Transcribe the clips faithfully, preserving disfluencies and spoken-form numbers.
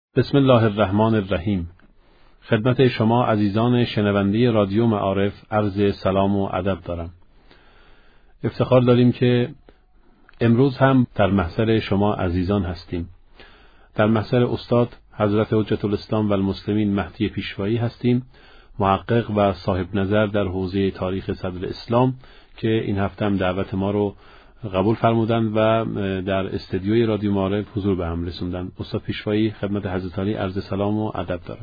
بسم الله الرحمن الرحیم. خدمت شما عزیزان شنونده رادیو معارف عرض سلام و ادب دارم. افتخار داریم که امروز هم در محضر شما عزیزان هستیم. در محضر استاد حضرت حجت الاسلام و المسلمین مهدی پیشوایی هستیم، محقق و صاحب نظر در حوزه تاریخ صدر اسلام که این هفته هم دعوت ما رو قبول فرمودند و در استودیوی رادیو معارف حضور به هم رسوندند. استاد پیشوایی خدمت حضرت عالی عرض سلام و ادب دارم.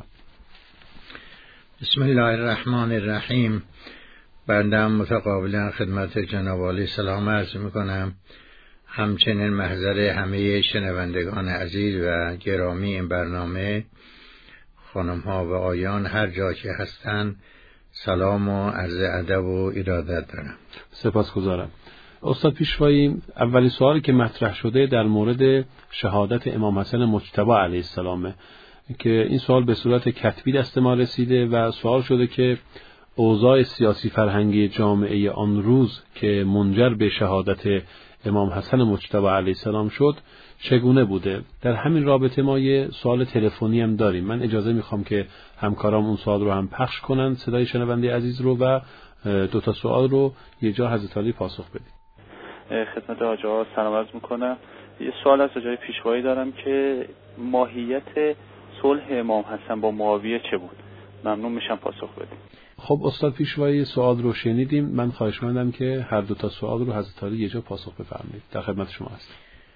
بسم الله الرحمن الرحیم. بنده متقابلا خدمت جناب عالی سلام عرض میکنم، همچنین محضر همه شنوندگان عزیز و گرامی این برنامه، خانم ها و آیان هر جا که هستند سلام و عرض ادب و ارادت دارم. سپاسگزارم. استاد پیشوایی، اولی سوالی که مطرح شده در مورد شهادت امام حسن مجتبی علیه السلام که این سوال به صورت کتبی دست ما رسیده و سوال شده که اوضاع سیاسی فرهنگی جامعه آن روز که منجر به شهادت امام حسن مجتبی علیه السلام شد چگونه بوده؟ در همین رابطه ما یه سوال تلفنی هم داریم. من اجازه میخوام که همکارام اون سوال رو هم پخش کنن، صدای شنونده عزیز رو، و دو تا سوال رو یه جا حضرت علی پاسخ بدید. خدمت آقا سلام عرض میکنم. یه سوال از جای پیشوایی دارم که ماهیت صلح امام حسن با معاویه چه بود؟ ممنون میشم پاسخ بدید. خب استاد پیشوایی سوال رو شنیدیم. من خواهشمندم که هر دو تا سوال رو حضرت علی یه جا پاسخ بفرمایید. در خدمت شما هستم.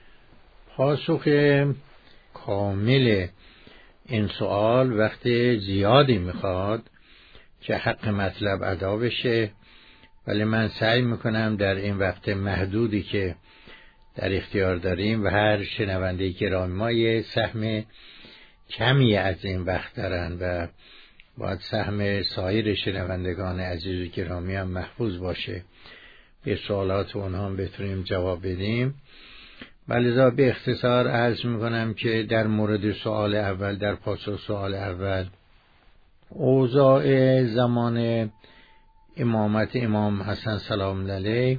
پاسخ کامل این سوال وقت زیادی میخواد که حق مطلب ادا بشه، ولی من سعی میکنم در این وقت محدودی که در اختیار داریم و هر شنونده گرامی ما یه سهم کمی از این وقت دارن و باید سهم سایر شنوندگان عزیز و گرامی هم محفوظ باشه، به سوالات اونها هم بتونیم جواب بدیم. ولذا به اختصار عرض میکنم که در مورد سوال اول، در پاسخ سوال اول، اوضاع زمان امامت امام حسن سلام علیه،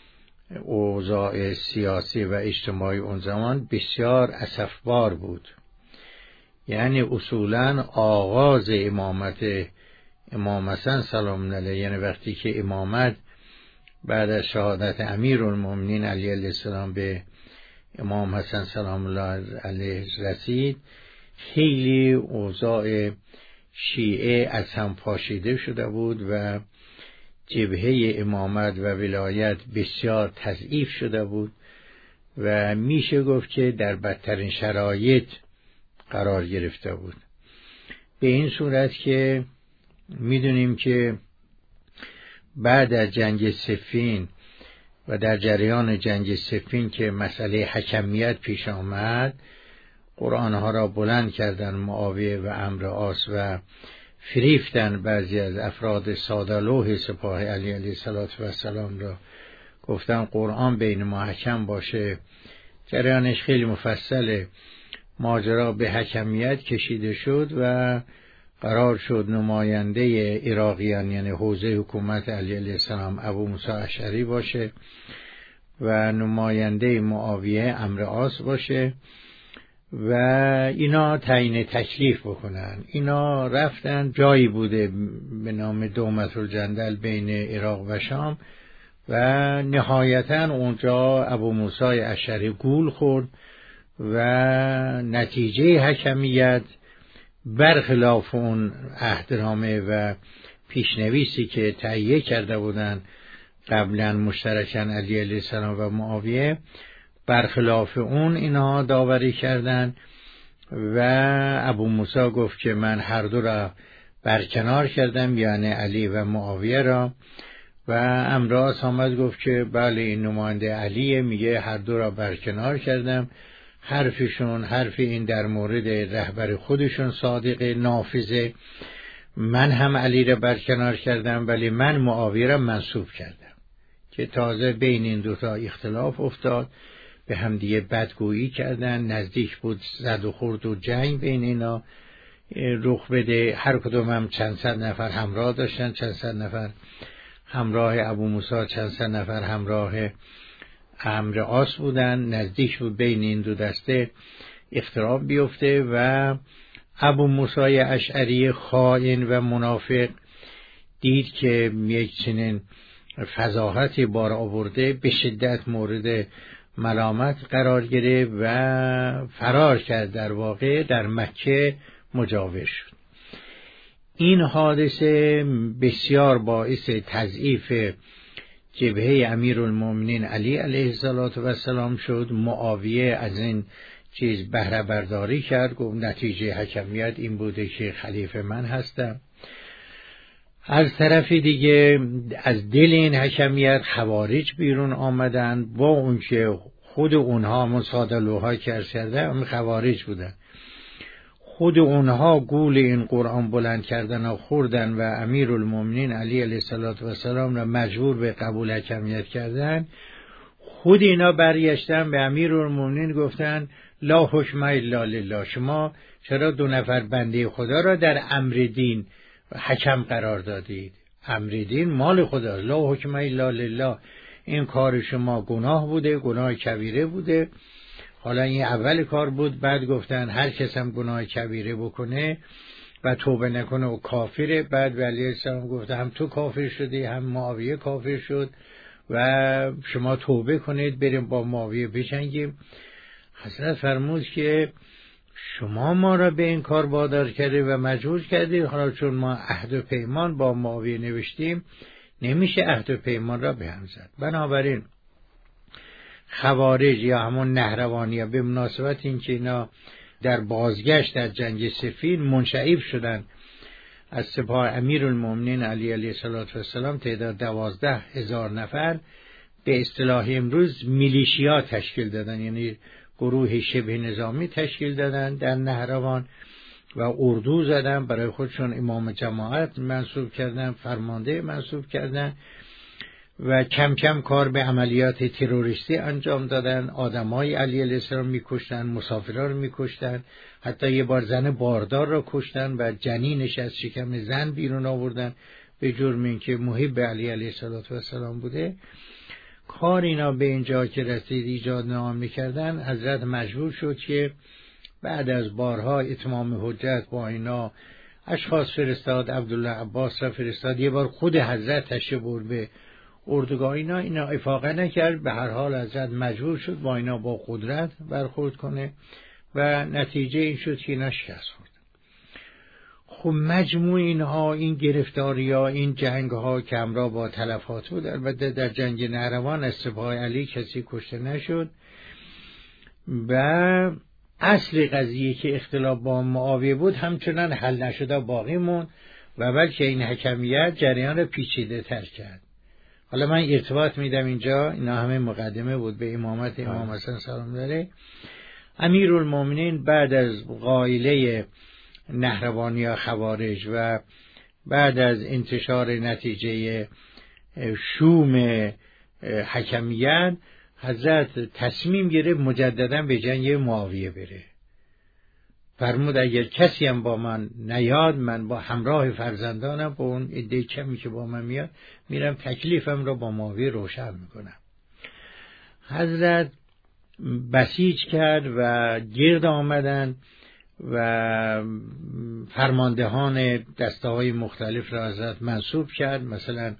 اوضاع سیاسی و اجتماعی اون زمان بسیار اسفبار بود. یعنی اصولاً آغاز امامت امام حسن سلام علیه، یعنی وقتی که امامت بعد از شهادت امیرالمومنین علیه السلام به امام حسن سلام الله علیه رسید، خیلی اوضاع شیعه از هم پاشیده شده بود و جبهه امامت و ولایت بسیار تضعیف شده بود و میشه گفت که در بدترین شرایط قرار گرفته بود. به این صورت که میدونیم که بعد از جنگ صفین و در جریان جنگ صفین که مسئله حکمیت پیش آمد، قرآنها را بلند کردن معاویه و عمرو عاص و فریفتن بعضی از افراد ساده لوح سپاه علی علیه السلام را، گفتن قرآن بین ما حکم باشه. جریانش خیلی مفصله. ماجرا به حکمیت کشیده شد و قرار شد نماینده عراقیان، یعنی حوزه حکومت علی علیه السلام، ابو موسی اشعری باشه و نماینده معاویه عمرو عاص باشه و اینا تعیین تکلیف بکنن. اینا رفتن جایی بوده به نام دومة الجندل بین عراق و شام و نهایتا اونجا ابو موسی اشعری گول خورد و نتیجه حکمیت برخلاف اون عهدنامه و پیشنویسی که تهیه کرده بودن قبلا مشترکاً علی علیه السلام و معاویه، برخلاف اون اینا داوری کردن و ابو موسی گفت که من هر دو را برکنار کردم، یعنی علی و معاویه را، و عمرو عاص آمد گفت که بله این نماینده علیه، میگه هر دو را برکنار کردم. حرفشون حرف این در مورد رهبر خودشون صادق نافذه، من هم علی را برکنار کردم ولی من معاویه را منصوب کردم، که تازه بین این دوتا اختلاف افتاد، به همدیگه بدگویی کردن، نزدیک بود زد و خورد و جنگ بین اینا رخ بده. هر کدوم هم چند صد نفر همراه داشتن، چند صد نفر همراه ابو موسی، چند صد نفر همراه عمرو عاص بودن. نزدیک بود بین این دو دسته افتراب بیفته و ابو موسی اشعری خائن و منافق دید که یک چنین فضاحتی بار آورده، به شدت مورد ملامت قرار گرفت و فرار کرد، در واقع در مکه مجاور شد. این حادثه بسیار باعث تضعیف جبهه امیرالمومنین علی علیه السلام شد. معاویه از این چیز بهره برداری کرد، گفت نتیجه حکمیت این بوده که خلیفه من هستم. از طرف دیگه از دل این حکمیت خوارج بیرون آمدن، با اون که خود اونها مصادلوها کرده هم خوارج بودن، خود اونها گول این قرآن بلند کردن و خوردن و امیرالمومنین علی علیه السلام را مجبور به قبول حکمیت کردن. خود اینا برگشتن به امیرالمومنین گفتن لا حکم الا لله، شما چرا دو نفر بنده خدا را در امر دین حکم قرار دادید؟ امر دین مال خداست، لا حکم الا لله، این کار شما گناه بوده، گناه کبیره بوده. حالا این اول کار بود، بعد گفتن هر کس هم گناه کبیره بکنه و توبه نکنه و کافره. بعد علیه السلام گفته هم تو کافر شدی هم معاویه کافر شد و شما توبه کنید بریم با معاویه بجنگیم. حضرت فرمود که شما ما را به این کار وادار کرده و مجبور کردید، حالا چون ما عهد و پیمان با معاویه نوشتیم نمیشه عهد و پیمان را به هم زد. بنابراین خوارج یا همون نهروانی ها به مناسبت این که اینا در بازگشت در جنگ صفین منشعب شدن از سپاه امیرالمومنین علی علیه السلام، تعداد دوازده هزار نفر، به اصطلاح امروز میلیشیا تشکیل دادن، یعنی گروه شبه نظامی تشکیل دادن در نهروان و اردو زدن، برای خودشون امام جماعت منصوب کردن، فرمانده منصوب کردن و کم کم کار به عملیات تروریستی انجام دادن. آدمای علی علیه السلام میکشتن، مسافران رو میکشتن، حتی یه بار زن باردار را کشتن و جنینش از شکم زن بیرون آوردن به جرم اینکه محب علی علیه السلام بوده. کار اینا به اینجا که رسید ایجاد ناامنی کردن، حضرت مجبور شد که بعد از بارها اتمام حجت با اینا اشخاص فرستاد، عبدالله عباس را فرستاد، یه بار خود حضرت تشریف برد به اردوگاه اینا، اینا افاقه نکرد. به هر حال حضرت مجبور شد با اینا با قدرت برخورد کنه و نتیجه این شد که اینا شکست خورد. خب مجموع اینها، این گرفتاری ها، این جنگ ها که همراه با تلفات بود، البته در جنگ نهروان از سپاه علی کسی کشته نشد و اصل قضیه که اختلاف با معاویه بود همچنان حل نشده باقی موند و بلکه این حکمیت جریان پیچیده تر کرد. حالا من ارتباط میدم اینجا، اینا همه مقدمه بود به امامت امام حسن سلام علیه. امیرالمومنین بعد از غایله نهروانی یا خوارج و بعد از انتشار نتیجه شوم حکمیت، حضرت تصمیم گرفت مجددا به جنگ معاویه بره. فرمود اگر کسی هم با من نیاد، من با همراه فرزندانم با اون عده کمی که با من میاد میرم تکلیفم را با معاویه روشن میکنم. حضرت بسیج کرد و گرد آمدن و فرماندهان دسته های مختلف را حضرت منصوب کرد. مثلا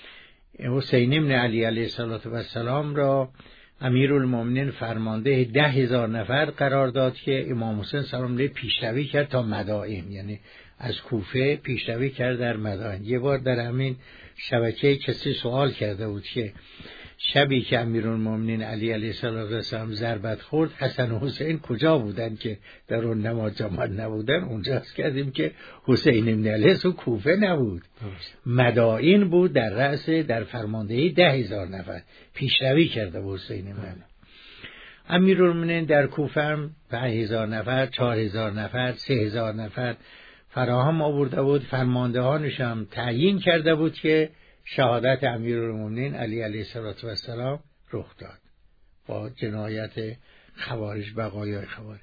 حسین ابن علی علیه السلام را امیرالمومنین فرمانده ده هزار نفر قرار داد که امام حسین سلام علیه پیشروی کرد تا مدائن، یعنی از کوفه پیشروی کرد در مدائن. یه بار در همین شبکه کسی سوال کرده بود که شبی که امیرالمومنین علی علیه السلام ضربت خورد، حسن و حسین کجا بودن که در اون نماز جماعت نبودن؟ اونجاست کردیم که حسین ابن علی تو کوفه نبود، مدائن بود، در رأس در فرماندهی ده هزار نفر پیشروی کرده بود حسین ابن علی. امیرالمومنین در کوفه هم پنج هزار نفر، چهار هزار نفر، سه هزار نفر فراهم آورده بود. فرماندهانش هم تعیین کرده بود که شهادت امیرالمومنین علی علیه السلام رخ داد با جنایت خوارج، بقایای خوارج.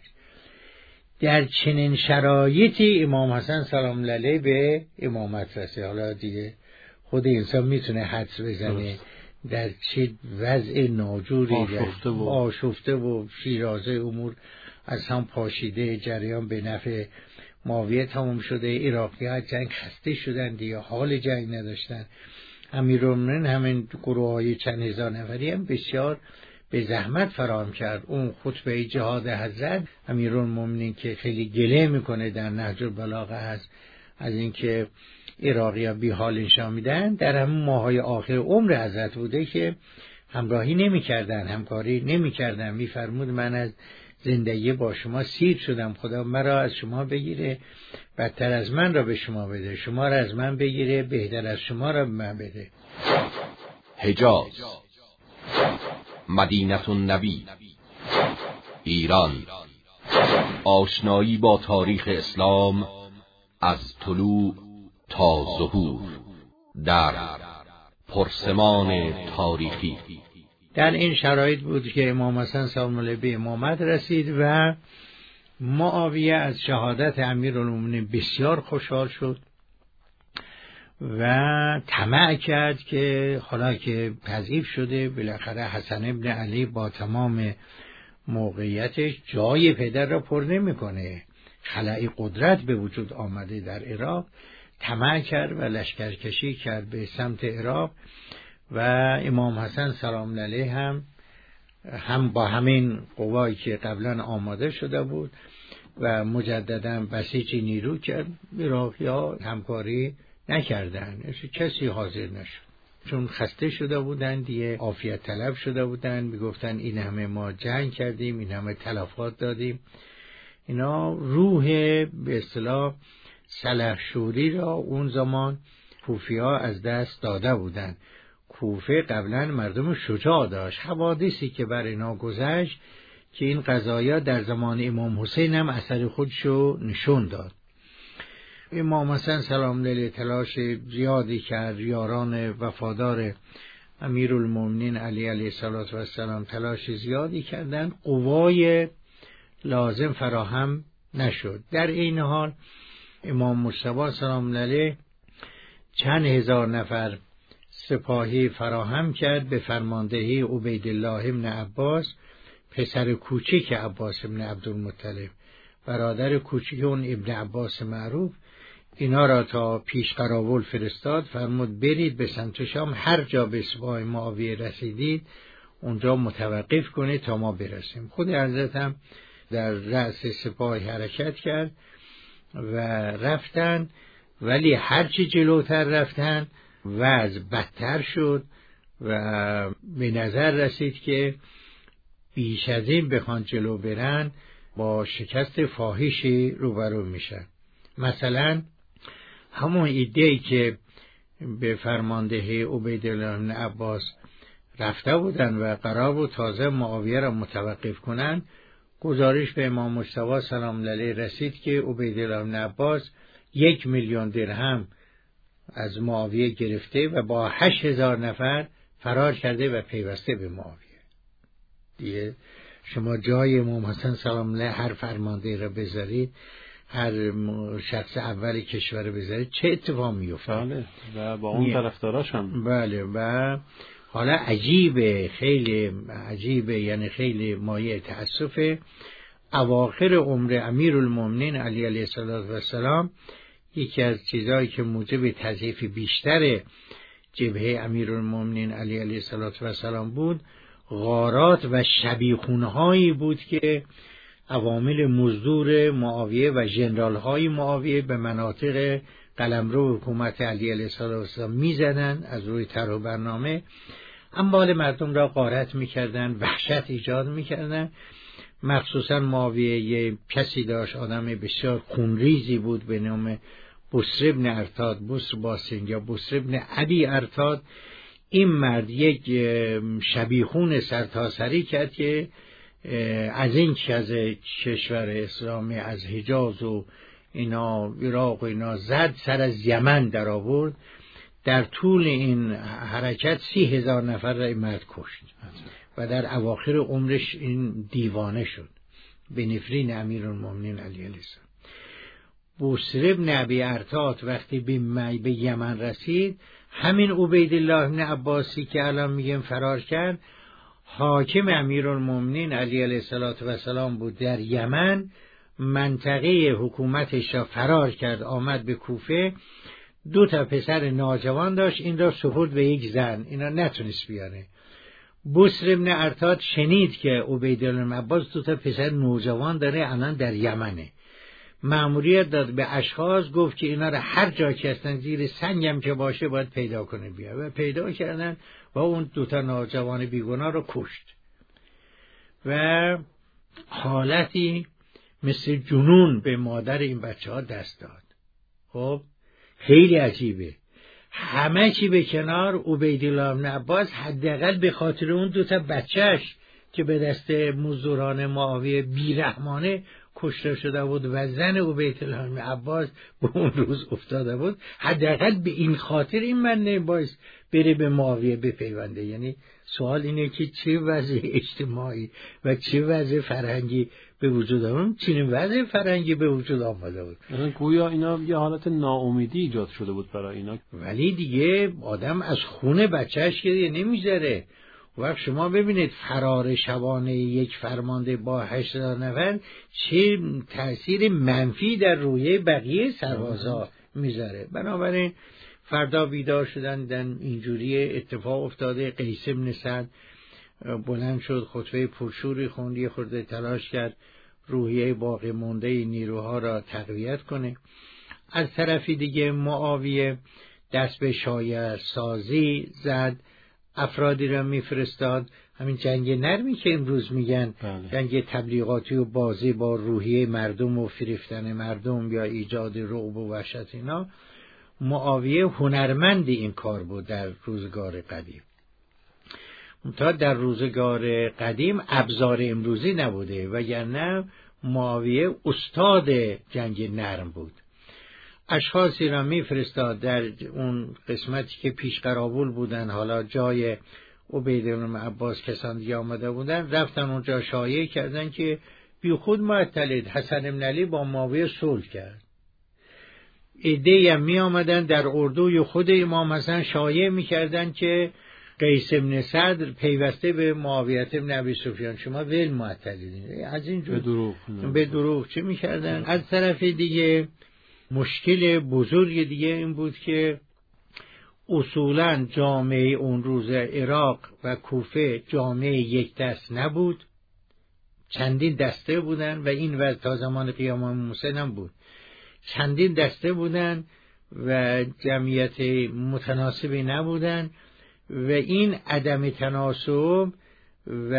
در چنین شرایطی امام حسن سلام علیه به امامت رسید. حالا دیگه خود انسان میتونه حدس بزنه در چه وضع ناجوری، آشفته و, آشفته و شیرازه امور از هم پاشیده، جریان به نفع معاویه تمام شده، عراقی ها جنگ خسته شدن دیگه، حال جنگ نداشتن. امیرالمومنین همین گروه های چند هزار نفری هم بسیار به زحمت فراهم کرد. اون خطبه جهاد حضرت امیرالمومنین که خیلی گله میکنه در نهج البلاغه هست از اینکه عراقی ها بی حال انشا میدن، در همون ماهای آخر عمر حضرت بوده که همراهی نمی کردن، همکاری نمی کردن. می فرمود من از زندگی با شما سیر شدم، خدا مرا از شما بگیره بدتر از من را به شما بده، شما را از من بگیره بهتر از شما را به من بده. حجاز، مدینه النبی، ایران. آشنایی با تاریخ اسلام از طلوع تا ظهور در پرسمان تاریخی. در این شرایط بود که امام حسن سلام الله به امامت رسید و معاویه از شهادت امیرالمومنین بسیار خوشحال شد و طمع کرد که حالا که تضعیف شده بالاخره حسن ابن علی با تمام موقعیتش جای پدر را پر نمی‌کنه، خلأ قدرت به وجود آمده در عراق، طمع کرد و لشکرکشی کرد به سمت عراق و امام حسن سلام علیه هم هم با همین قوایی که قبلا آماده شده بود و مجددا بسیج نیرو کرد. عراقی ها همکاری نکردن، کسی حاضر نشد چون خسته شده بودن دیگه، عافیت طلب شده بودن، میگفتن این همه ما جنگ کردیم، این همه تلفات دادیم. اینا روح به اصطلاح سلحشوری را اون زمان کوفی ها از دست داده بودن. کوفه قبلا مردم شجاع داشت، حوادثی که بر اینا گذشت که این قضایا در زمان امام حسین هم اثر خودشو نشون داد. امام حسن سلام علیه تلاش زیادی کرد، یاران وفادار امیرالمومنین علی علیه السلام تلاش زیادی کردند، قوای لازم فراهم نشد. در این حال امام مجتبی سلام علیه چند هزار نفر سپاهی فراهم کرد به فرماندهی عبیدالله ابن عباس، پسر کوچک عباس ابن عبدالمطلب، برادر کوچک اون ابن عباس معروف. اینا را تا پیش قراول فرستاد، فرمود برید به سمت شام، هر جا به سپاه معاویه رسیدید اونجا متوقف کنید تا ما برسیم. خود حضرت هم در رأس سپاه حرکت کرد و رفتن، ولی هرچی جلوتر رفتن وضع بدتر شد و به نظر رسید که بیش از این بخوان جلو برن با شکست فاحشی روبرو میشن. مثلا همون ایده‌ای که به فرماندهی عبیدالله بن عباس رفته بودن و قرار بود تازه معاویه را متوقف کنن، گزارش به امام مجتبی سلام علیه رسید که عبیدالله بن عباس یک میلیون درهم از معاویه گرفته و با هشت هزار نفر فرار کرده و پیوسته به معاویه. دیگه شما جای امام حسن سلام علیه هر فرمانده را بذارید، هر شخص اولی کشور بذارید، چه اتفاق میفته؟ بله و با اون طرفداراش هم. بله و حالا عجیبه، خیلی عجیبه، یعنی خیلی مایه تأسفه. اواخر عمر امیرالمومنین علی علیه السلام یکی از چیزایی که موجب تضعیف بیشتر جبهه امیرالمومنین علی علیه السلام بود، غارات و شبیخونهایی بود که عوامل مزدور معاویه و ژنرال‌های معاویه به مناطق قلمرو حکومت علی علیه السلام می‌زدند از روی طرح و برنامه، اموال مردم را غارت می‌کردند، وحشت ایجاد می‌کردند. مخصوصا معاویه یه کسی داشت، آدم بسیار خونریزی بود به نام بصر ابن ارتاد، بصر باسین یا بصر ابن ابی ارتاد. این مرد یک شبیخون سرتاسری کرد که از این که از کشور اسلامی از حجاز و اینا عراق و اینا زد، سر از یمن در آورد. در طول این حرکت سی هزار نفر را مرد کشت و در اواخر عمرش این دیوانه شد به نفرین امیرالمومنین علی علیه السلام. بصر ابن ابی ارتاد وقتی به, به یمن رسید، همین عبیدالله ابن عباسی که الان میگم فرار کرد، حاکم امیرالمومنین علی علیه السلام بود در یمن، منطقه حکومتش را فرار کرد، آمد به کوفه. دو تا پسر ناجوان داشت، این را سپرد به یک زن، اینا نتونست بیاره. بسر ابن ارتاد شنید که عبیدالله بن عباس دو تا پسر نوجوان داره، الان در یمنه. مأموریت داد به اشخاص، گفت که اینا را هر جا که هستن زیر سنگم که باشه باید پیدا کنه بیا، و پیدا کردن و اون دو تا نوجوان بیگناه رو کشت. و حالتی مثل جنون به مادر این بچه ها دست داد. خب خیلی عجیبه. همه چی به کنار، عبیدالله بن عباس حداقل به خاطر اون دو تا بچهش که به دست مزدوران معاویه بیرحمانه کشته شده بود و زن عبیدالله بن عباس به اون روز افتاده بود، حداقل به این خاطر این من باعث بره به معاویه بپیونده. یعنی سوال اینه که چه وضع اجتماعی و چه وضع فرهنگی به وجود آمد، چنین وضع فرهنگی به وجود آمده بود. مثلا گویا اینا یه حالت ناامیدی ایجاد شده بود برای اینا. ولی دیگه آدم از خون بچهش که دیگه نمیذاره. وقت شما ببینید فرار شبانه یک فرمانده با هشت هزار نفر چه تأثیر منفی در روی بقیه سربازا میذاره. بنابراین فردا بیدار شدن، دیدن اینجوری اتفاق افتاده. قیس بن سعد بلند شد، خطبه پرشوری خوند، یه خورده تلاش کرد روحیه باقی مونده نیروها را تقویت کنه. از طرفی دیگه معاویه دست به شایعه سازی زد، افرادی را میفرستاد. همین جنگ نرمی که امروز میگن بله. جنگ تبلیغاتی و بازی با روحیه مردم و فریفتن مردم یا ایجاد رعب و وحشت، اینا معاویه هنرمند این کار بود در روزگار قدیم. تا در روزگار قدیم ابزار امروزی نبوده، وگرنه معاویه استاد جنگ نرم بود. اشخاصی را میفرستاد در اون قسمتی که پیش قرابول بودن، حالا جای عبیدالله بن عباس کسان دیگه آمده بودن، رفتن اونجا شایعه کردن که بی خود معطلید حسن بن علی با معاویه صلح کرد. عده‌ای هم می آمدن در اردوی خود امام حسن شایعه می کردن که قیس بن سعد پیوسته به معاویه بن ابی سفیان، شما ول معطلید. از این به دروغ به دروغ چه می کردن؟ از طرف دیگه مشکل بزرگ دیگه این بود که اصولاً جامعه اون روز عراق و کوفه جامعه یک دست نبود، چندین دسته بودن و این وضع تا زمان قیام امام حسین هم بود. چندین دسته بودن و جمعیت متناسبی نبودن و این عدم تناسب و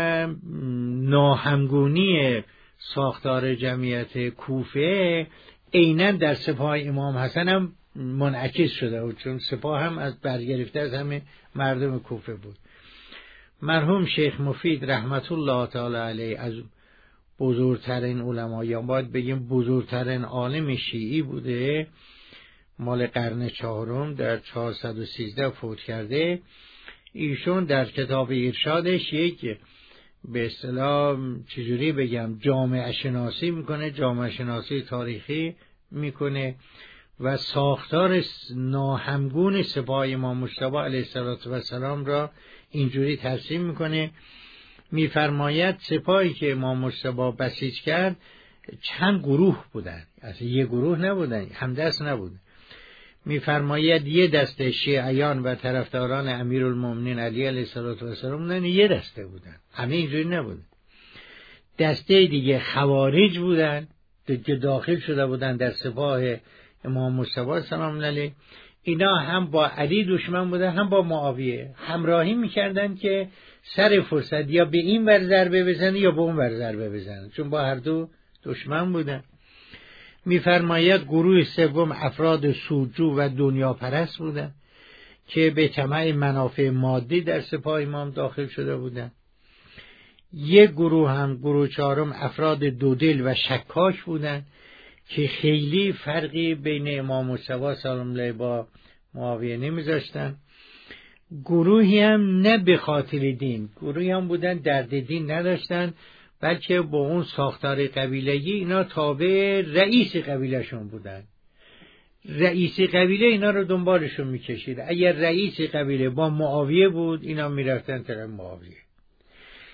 ناهمگونی ساختار جمعیت کوفه عیناً در سپاه امام حسن هم منعکس شده بود، چون سپاه هم از برگرفته از همه مردم کوفه بود. مرحوم شیخ مفید رحمت الله تعالی علیه از بزرگترین علما، یا باید بگیم بزرگترین عالم شیعی بوده، مال قرن چهارم، در چهارصد و سیزده فوت کرده. ایشون در کتاب ارشادش یک به اصطلاح چجوری بگم جامعه شناسی میکنه، جامعه شناسی تاریخی میکنه و ساختار ناهمگون سپاه امام مجتبی علیه السلام را اینجوری ترسیم میکنه. میفرماید سپاهی که امام مجتبی بسیج کرد چند گروه بودن، اصلا یه گروه نبودن، همدست نبودن. میفرماید یه دسته شیعیان و طرفداران امیرالمومنین علی علیه السلام بودن، یه دسته بودن، همه اینجوری نبودن. دسته دیگه خوارج بودن که داخل شده بودن در سپاه امام مجتبی سلام علیه. اینا هم با علی دشمن بودن هم با معاویه، همراهی میکردن که سر فرصت یا به این ور ضربه بزنن یا به اون ور ضربه بزنن، چون با هر دو دشمن بودن. میفرماید گروه سوم افراد سودجو و دنیا پرست بودن که به طمع منافع مادی در سپاه امام داخل شده بودن. یک گروه هم، گروه چهارم، افراد دودل و شکاک بودن که خیلی فرقی بین امام مجتبی سلام علیه با معاویه نمیذاشتن. گروهی هم نه به خاطر دین، گروهی هم بودن درد دین نداشتن، بلکه با اون ساختار قبیله‌ای اینا تابع رئیس قبیلهشون بودن. رئیس قبیله اینا رو دنبالشون میکشید. اگر رئیس قبیله با معاویه بود اینا میرفتن طرف معاویه.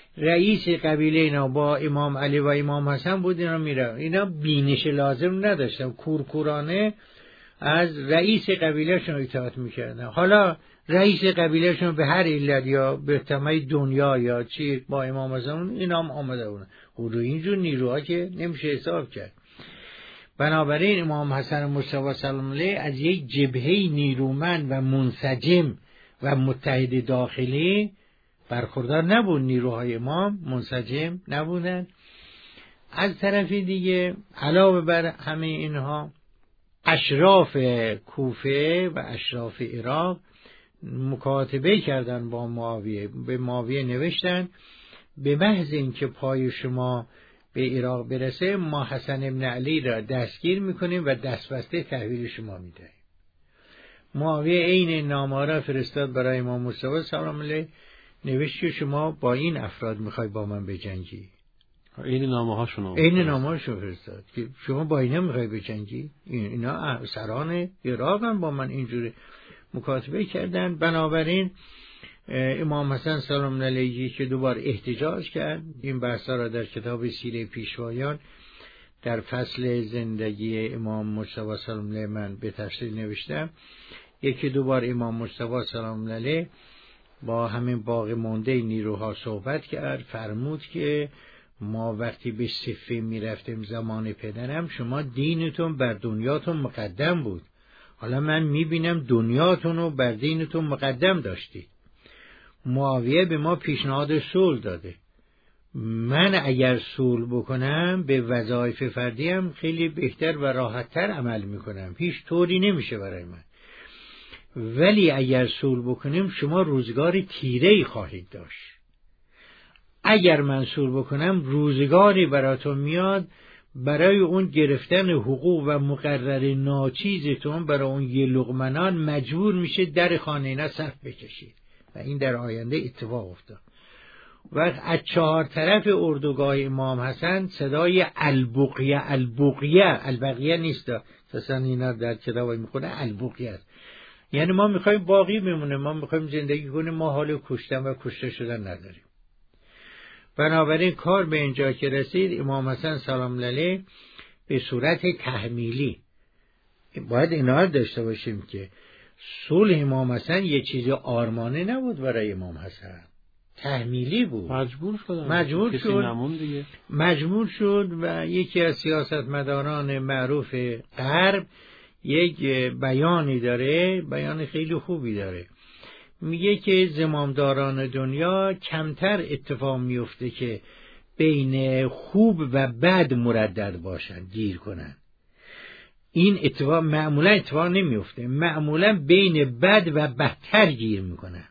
رئیس قبیله اینا با امام علی و امام حسن بود، اینا میره، اینا بینش لازم نداشتن، کورکورانه از رئیس قبیلهشون اطاعت میکردن. حالا رئیس قبیلهشون به هر علت یا به تمام دنیا یا چی با امام حسن اینا هم آمده بودن. خود اینجور نیروها که نمیشه حساب کرد. بنابراین امام حسن مصطفی سلام علیه از یک جبهه نیرومند و منسجم و متحد داخلی برخوردار نبود. نیروهای امام منسجم نبودن. از طرف دیگه علاوه بر همه اینها اشراف کوفه و اشراف عراق مکاتبه کردن با معاویه. به معاویه نوشتن به محض اینکه پای شما به عراق برسه ما حسن ابن علی را دستگیر میکنیم و دستبسته تحویل شما میدهیم. معاویه عین نامه را فرستاد برای امام مصطفی سلام علیه، نوشت که شما با این افراد میخوای با من بجنگی. این نامه هاشون این نامه هاشون فرستاد که شما با اینا میخوای بجنگی. اینا سران عراق هم با من اینجوری مکاتبه کردن. بنابراین امام حسن سلام علیه که دوبار احتجاج کرد، این بحثا را در کتاب سیره پیشوایان در فصل زندگی امام مصطفی سلام علیه من به تفصیل نوشتم. یکی دوبار امام مصطفی سلام علیه با همین باقی مانده نیروها صحبت کرد، فرمود که ما وقتی به صفه می رفتیم زمان پدرم شما دینتون بر دنیاتون مقدم بود، حالا من می بینم دنیاتون رو بر دینتون مقدم داشتید. معاویه به ما پیشنهاد صلح داده، من اگر صلح بکنم به وظایف فردیم خیلی بهتر و راحتتر عمل میکنم، هیچ طوری نمیشه برای من، ولی اگر صلح بکنیم شما روزگار تیره‌ای خواهید داشت. اگر من صلح بکنم روزگاری براتون میاد برای اون گرفتن حقوق و مقرر ناچیزتون برای اون یه لقمنان مجبور میشه در خانه اینا صف بکشید و این در آینده اتفاق افتاد. و از چهار طرف اردوگاه امام حسن صدای البقیه البقیه البقیه نیست، اصلا اینا در کتابای میخونه البقیه است، یعنی ما میخوایم باقی بمونه، ما میخوایم زندگی کنیم، ما حال کشتن و کشته شدن نداریم. بنابراین کار به اینجا که رسید امام حسن سلام علیه به صورت تحمیلی باید اینا داشته باشیم که صلح امام حسن یه چیز آرمانه نبود برای امام حسن، تحمیلی بود. مجبور شد مجبور شد دیگه. مجبور شد و یکی از سیاستمداران معروف غرب یک بیانی داره، بیان خیلی خوبی داره، میگه که زمامداران دنیا کمتر اتفاق میفته که بین خوب و بد مردد باشن، گیر کنن. این اتفاق معمولا اتفاق نمیفته، معمولا بین بد و بدتر گیر میکنن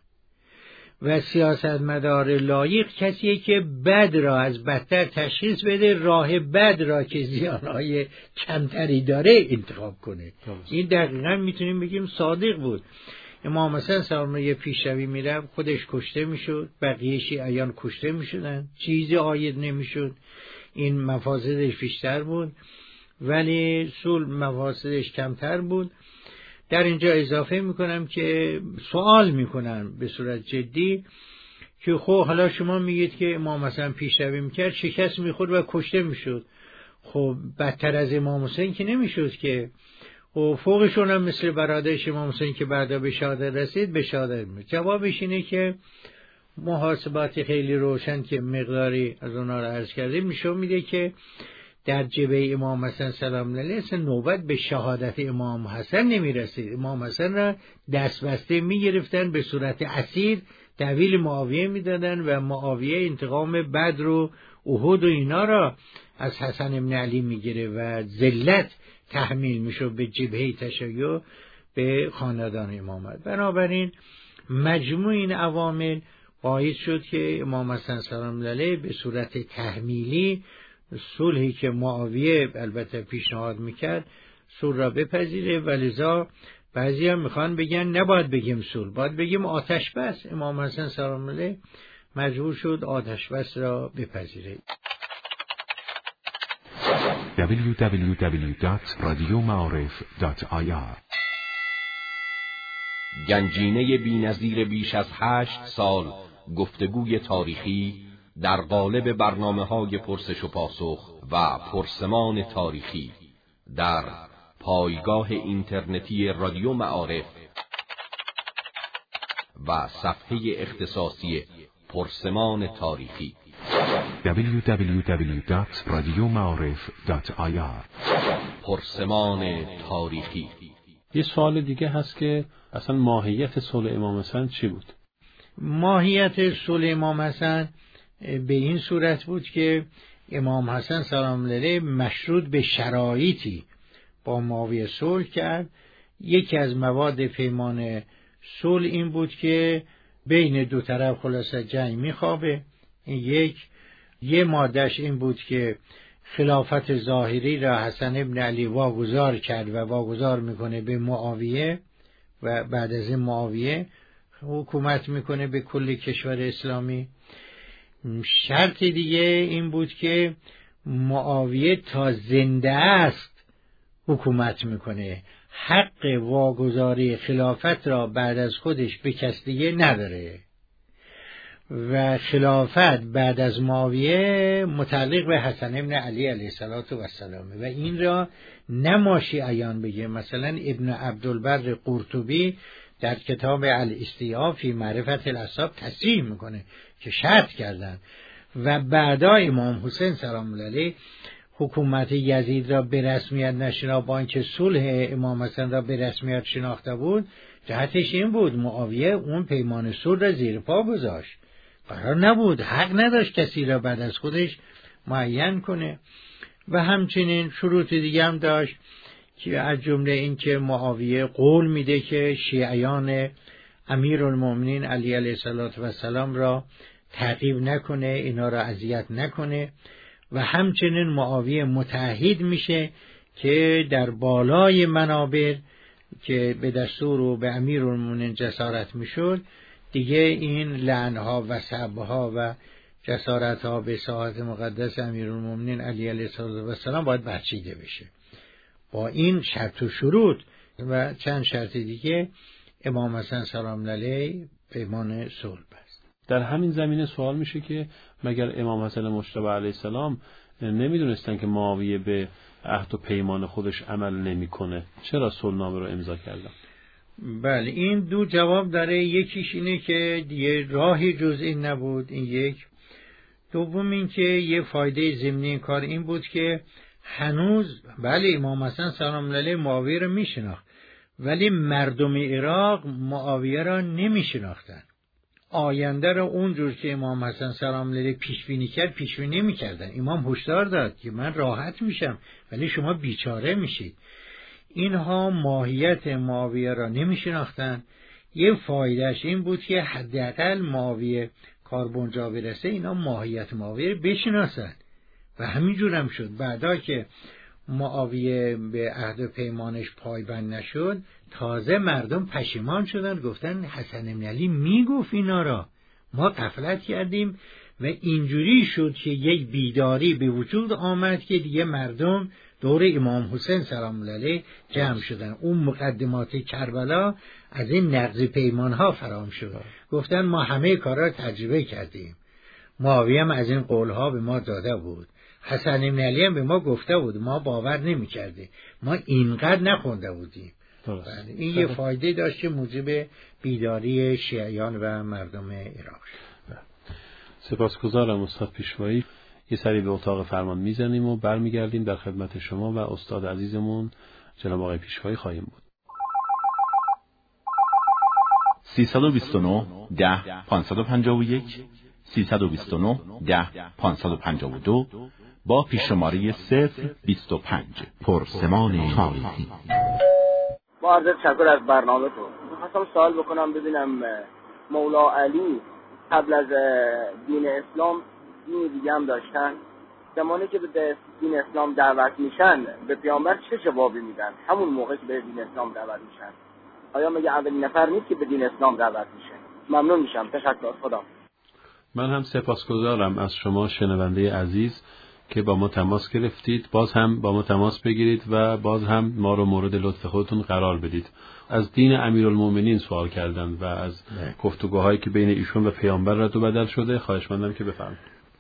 و سیاستمدار لایق کسیه که بد را از بدتر تشخیص بده، راه بد را که زیانهای کمتری داره انتخاب کنه. این دقیقا میتونیم بگیم صادق بود. امام حسن سلام علیه پیشروی میرفت، خودش کشته میشد، بقیه شیعیان کشته میشدن، چیزی عاید نمیشد، این مفاسدش بیشتر بود ولی صلح مفاسدش کمتر بود. در اینجا اضافه میکنم که سوال میکنن به صورت جدی که خب حالا شما میگید که امام حسن پیشروی میکرد، شکست میخورد و کشته میشد، خب بدتر از امام حسین که نمیشد که، و فوقشون هم مثل برادرش امام حسین که بعدا به شهادت رسید به شهادت میرسید. جوابش اینه که محاسبات خیلی روشن که مقداری از اونا رو عرض کردیم نشون میده که در جبهه امام حسن سلام علیه نوبت به شهادت امام حسن نمیرسید. امام حسن را دستبسته میگرفتن، به صورت اسیر تحویل معاویه میدادن و معاویه انتقام بدر و احد و اینا را از حسن ابن علی میگیره و ذلت تحمیل میشد به جبهه تشیع به خاندان امامت. بنابراین مجموع این عوامل باعث شد که امام حسن سلام علیه به صورت تحمیلی صلحی که معاویه البته پیشنهاد میکرد صلح را بپذیره، ولذا بعضی هم میخوان بگن نباید بگیم صلح، باید بگیم آتش بس. امام حسن سلام علیه مجبور شد آتش بس را بپذیره. دبلیو دبلیو دبلیو دات رادیو معارف دات آی آر گنجینه بی‌نظیر بیش از هشت سال گفتگوی تاریخی در قالب برنامه‌های پرسش و پاسخ و پرسمان تاریخی در پایگاه اینترنتی رادیو معارف و صفحه اختصاصی پرسمان تاریخی دبلیو دبلیو دبلیو دات رادیو معارف دات آی آر. پرسمان تاریخی. یه سوال دیگه هست که اصلا ماهیت صلح امام حسن چی بود؟ ماهیت صلح امام حسن به این صورت بود که امام حسن سلام علیه مشروط به شرایطی با معاویه صلح کرد. یکی از مواد پیمان صلح این بود که بین دو طرف خلاصه جنگ میخوابه. این یک یه مادهش این بود که خلافت ظاهری را حسن ابن علی واگذار کرد و واگذار میکنه به معاویه و بعد از این معاویه حکومت میکنه به کل کشور اسلامی. شرط دیگه این بود که معاویه تا زنده است حکومت میکنه، حق واگذاری خلافت را بعد از خودش به کس دیگه نداره و خلافت بعد از معاویه متعلق به حسن ابن علی علیه السلام و این را نماشی عیان بگه. مثلا ابن عبدالبر قرطبی در کتاب الاستیعاب فی معرفت الاصحاب تصریح میکنه که شرط کردن و بعدا امام حسین سلام علیه حکومت یزید را به رسمیت نشناخت، با اینکه صلح امام حسن را به رسمیت شناخته بود. جهتش این بود معاویه اون پیمان صلح را زیر پا گذاشت، قرار نبود، حق نداشت کسی را بعد از خودش معین کنه. و همچنین شروط دیگه هم داشت که از جمله این که معاویه قول میده که شیعیان امیرالمومنین علی علیه السلام را تعقیب نکنه، اینا را اذیت نکنه. و همچنین معاویه متعهد میشه که در بالای منابر که به دستور و به امیرالمومنین جسارت میشد دیگه این لعنها و سبها و جسارتها به ساحت مقدس امیرالمومنین علی علیه السلام باید برچیده بشه. با این شرط و شروط و چند شرط دیگه امام حسن سلام علیه پیمان صلح بست. در همین زمینه سوال میشه که مگر امام حسن مجتبی علیه السلام نمیدونستن که معاویه به عهد و پیمان خودش عمل نمیکنه، چرا صلحنامه رو امضا کردن؟ بله، این دو جواب داره. یکیش اینه که دیگه راهی جز این نبود، این یک. دوم این که یه فایده ضمنی کار این بود که هنوز بله امام حسن سلام علیه معاویه رو میشناخت ولی مردم عراق معاویه را نمیشناختن. آینده را اونجور که امام حسن سلام علیه پیش بینی کرد پیش بینی نمی‌کردن. امام هشدار داد که من راحت میشم ولی شما بیچاره میشید. اینها ماهیت معاویه را نمیشناختن. یه فایدهش این بود که حداقل معاویه کاربنجا برسه اینا ماهیت معاویه رو بشناسن و همینجور هم شد. بعدا که معاویه به عهد و پیمانش پایبند نشد تازه مردم پشیمان شدن، گفتن حسن بن علی میگفت اینا را، ما غفلت کردیم. و اینجوری شد که یک بیداری به وجود آمد که دیگه مردم دور امام حسین سلام علیه جمع شدن. اون مقدمات کربلا از این نقض پیمان ها فرام شد. گفتن ما همه کارا تجربه کردیم، معاویه هم از این قول ها به ما داده بود، حسن بن علی هم به ما گفته بود، ما باور نمی کرده، ما اینقدر نخونده بودیم. بله. این یه فایده داشت که موجب بیداری شیعیان و مردم عراق شد. سپاسگزارم استاد پیشوایی. یه سری به اتاق فرمان میزنیم و برمیگردیم در خدمت شما و استاد عزیزمون جناب آقای پیشوایی خواهیم بود. سیصد و بیست و نه ده پانصد و پنجاه و یک سیصد و بیست و نه ده پانصد و پنجاه و دو با پیششماره صفر بیست و پنج. پرسمان تاریخی. با عرض تشکر از برنامه تو. می‌خواستم سوال بکنم ببینم مولا علی قبل از دین اسلام دین دیگه هم داشتن، زمانی که به دین اسلام دعوت میشن به پیامبر چه جوابی میدن؟ همون موقع که به دین اسلام دعوت میشن آیا مگه اولین نفر نیست که به دین اسلام دعوت میشه؟ ممنون میشم. تشکر. خدا. من هم سپاسگزارم از شما شنونده عزیز که با ما تماس گرفتید. باز هم با ما تماس بگیرید و باز هم ما رو مورد لطف خودتون قرار بدید. از دین امیرالمومنین سوال کردند و از گفتگوهایی که بین ایشون و پیامبر رد و بدل شده خواهش مندم که بفرمایید.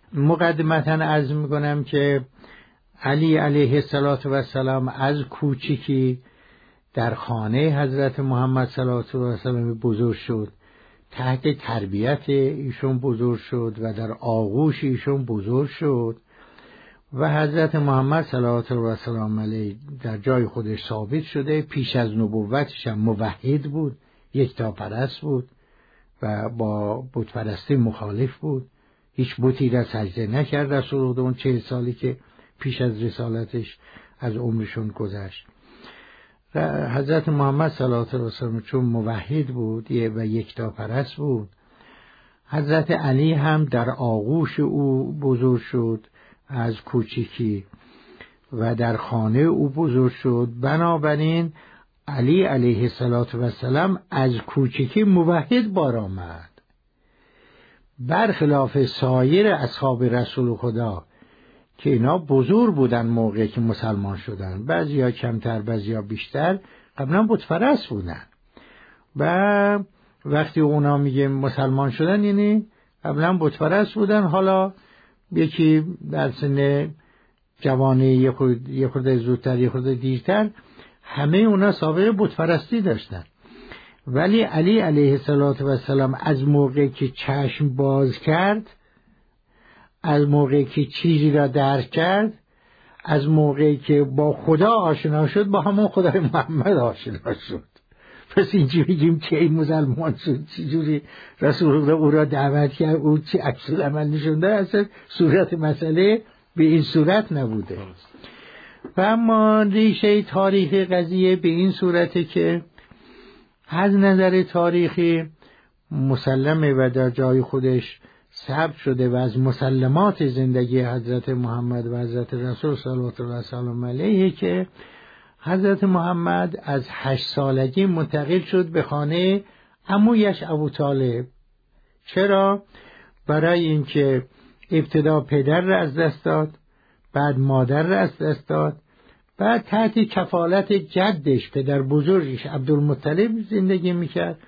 مقدمتاً عرض میکنم که علی علیه السلام از کوچیکی در خانه حضرت محمد صلی الله علیه و سلم بزرگ شد، تحت تربیت ایشون بزرگ شد و در آغوش ایشون بزرگ شد و حضرت محمد صلی الله علیه و سلم علیه در جای خودش ثابت شده. پیش از نبوتش هم موحد بود، یکتاپرست بود و با بت پرستی مخالف بود. هیچ بتی را سجده نکرد رسول خدا اون چهل سالی که پیش از رسالتش از عمرشون گذشت. حضرت محمد صلی الله علیه و سلم چون موحد بود و یکتاپرست بود، حضرت علی هم در آغوش او بزرگ شد از کوچیکی و در خانه او بزرگ شد. بنابراین علی علیه السلام از کوچیکی موحد بار آمد، برخلاف سایر اصحاب رسول خدا که اینا بزرگ بودن موقعی که مسلمان شدن، بعضیا کمتر بعضیا بیشتر قبلا بت پرست بودن و وقتی اونا میگه مسلمان شدن یعنی قبلا بت پرست بودن، حالا یکی در سن جوانی یه خورده زودتر یه خورده دیرتر همه اونا سابقه بت پرستی داشتن. ولی علی علیه السلام از موقعی که چشم باز کرد، از موقعی که چیزی را درک کرد، از موقعی که با خدا آشنا شد، با همون خدای محمد آشنا شد. پس اینجوری بگیم که این مسلمان شد، چجوری رسول الله او را دعوت کرد، او چه عکس العمل نشون داد، اصلا صورت مسئله به این صورت نبوده. و اما ریشه تاریخی قضیه به این صورته که از نظر تاریخی مسلمه و در جای خودش ثبت شده و از مسلمات زندگی حضرت محمد و حضرت رسول صلی الله علیه که حضرت محمد از هشت سالگی منتقل شد به خانه عمویش ابو طالب. چرا؟ برای اینکه ابتدا پدر را از دست داد، بعد مادر را از دست داد، بعد تحت کفالت جدش پدر بزرگش عبدالمطلب زندگی میکرد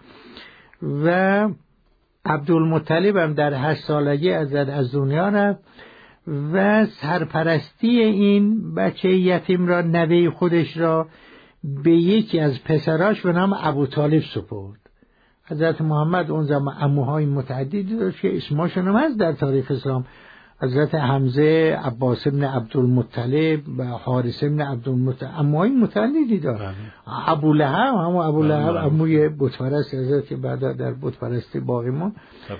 و عبدالمطلب هم در هشت سالگی از از دنیا رفت و سرپرستی این بچه یتیم را، نوه خودش را، به یکی از پسراش به نام ابو طالب سپرد. حضرت محمد اون زمان عموهای متعددی داشت که اسمشون هم هست در تاریخ اسلام. حضرت حمزه، عباس ابن عبدالمطلب و حارث ابن عبدالمطلب عموهای متعددی دارن. ابو لهب، همون ابو لهب عموی بت پرست حضرت که بعد در بت پرستی باقی موند،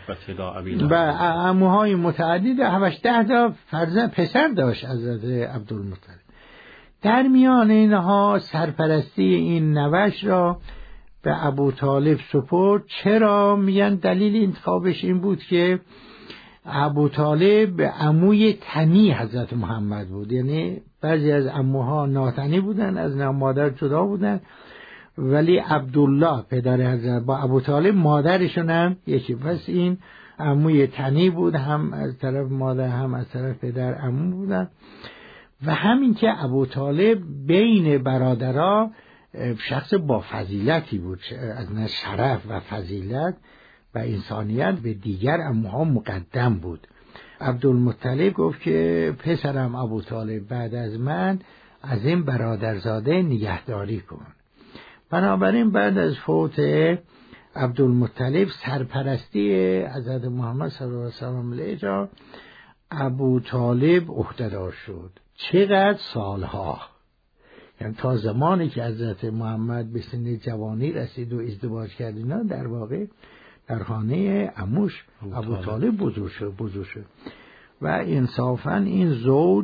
و عموهای متعدد هفت ده تا فرزند پسر داشت حضرت عبدالمطلب. در میان اینها سرپرستی این نوش را به ابو طالب سپرد. چرا؟ میگن دلیل انتخابش این بود که ابو طالب عموی تنی حضرت محمد بود، یعنی بعضی از عموها ناتنی بودن، از مادر جدا بودن، ولی عبدالله پدر حضرت با ابو طالب مادرشون هم یکی، پس این عموی تنی بود، هم از طرف مادر هم از طرف پدر عمو بودن. و همین که ابو طالب بین برادرها شخص با فضیلتی بود، از نظر شرف و فضیلت و انسانیت به دیگر عموها مقدم بود. عبدالمطلب گفت که پسرم ابو طالب بعد از من از این برادرزاده نگهداری کن. بنابراین بعد از فوت عبدالمطلب سرپرستی حضرت محمد صلی الله علیه و سلم ابو طالب عهده‌دار شد. چقدر سالها، یعنی تا زمانی که حضرت محمد به سن جوانی رسید و ازدواج کرد، اینا در واقع در خانه عموش ابو طالب بزرگ شد بزرگ شد و انصافاً این زوج